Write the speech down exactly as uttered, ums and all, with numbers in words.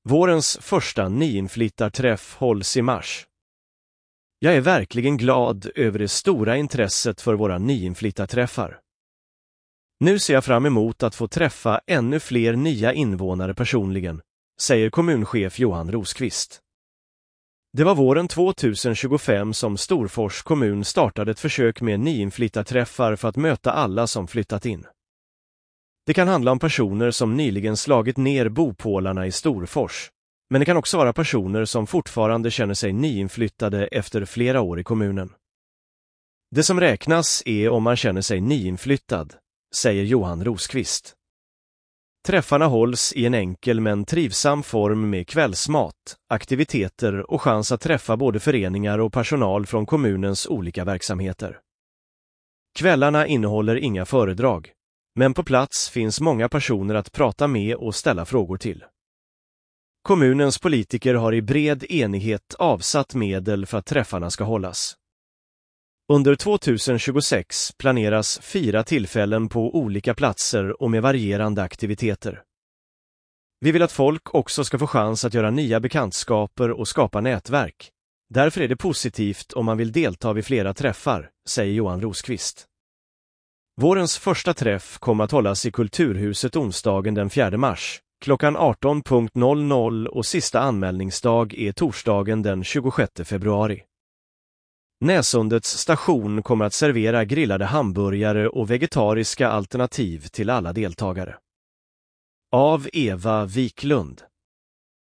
Vårens första nyinflyttarträff hålls i mars. Jag är verkligen glad över det stora intresset för våra nyinflyttarträffar. Nu ser jag fram emot att få träffa ännu fler nya invånare personligen, säger kommunchef Johan Rosqvist. Det var våren tjugohundratjugofem som Storfors kommun startade ett försök med nyinflyttarträffar för att möta alla som flyttat in. Det kan handla om personer som nyligen slagit ner bopålarna i Storfors, men det kan också vara personer som fortfarande känner sig nyinflyttade efter flera år i kommunen. Det som räknas är om man känner sig nyinflyttad, säger Johan Rosqvist. Träffarna hålls i en enkel men trivsam form med kvällsmat, aktiviteter och chans att träffa både föreningar och personal från kommunens olika verksamheter. Kvällarna innehåller inga föredrag, men på plats finns många personer att prata med och ställa frågor till. Kommunens politiker har i bred enighet avsatt medel för att träffarna ska hållas. Under tjugohundratjugosex planeras fyra tillfällen på olika platser och med varierande aktiviteter. Vi vill att folk också ska få chans att göra nya bekantskaper och skapa nätverk. Därför är det positivt om man vill delta vid flera träffar, säger Johan Rosqvist. Vårens första träff kommer att hållas i Kulturhuset onsdagen den fjärde mars, klockan arton och sista anmälningsdag är torsdagen den tjugosjätte februari. Näsundets station kommer att servera grillade hamburgare och vegetariska alternativ till alla deltagare. Av Eva Wiklund.